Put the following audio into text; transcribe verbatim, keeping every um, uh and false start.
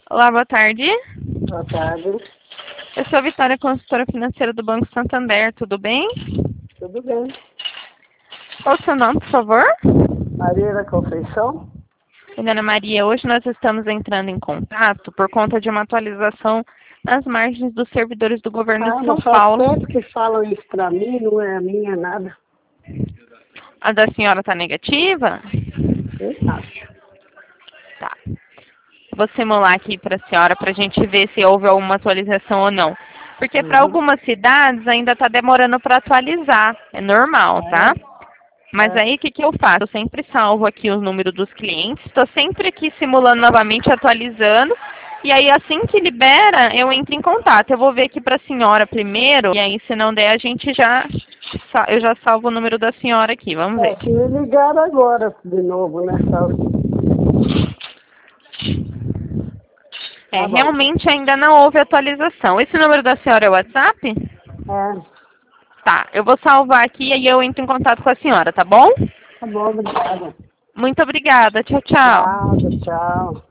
Olá, boa tarde. Boa tarde. Eu sou a Vitória, consultora financeira do Banco Santander, tudo bem? Tudo bem? Qual o seu nome, por favor? Maria da Conceição? Dona Maria, hoje nós estamos entrando em contato por conta de uma atualização nas margens dos servidores do governo Ah, de São mas faz Paulo. tempo que falam isso pra mim, não é a minha nada. A da senhora está negativa? Eu acho. Tá. Vou simular aqui para a senhora para a gente ver se houve alguma atualização ou não. Porque para Uhum. algumas cidades ainda está demorando para atualizar. É normal, tá? É, Mas é. aí o que, que eu faço? Eu sempre salvo aqui o número dos clientes, estou sempre aqui simulando novamente, atualizando. E aí assim que libera, eu entro em contato. Eu vou ver aqui para a senhora primeiro, e aí se não der, a gente já. Eu já salvo o número da senhora aqui, vamos ver. É que me ligaram agora de novo, né? Só... É, Tá bom. realmente ainda não houve atualização. Esse número da senhora é o WhatsApp? É, Tá, eu vou salvar aqui e aí eu entro em contato com a senhora, tá bom? tá bom, obrigada. Muito obrigada. Tchau, tchau. Nada, tchau.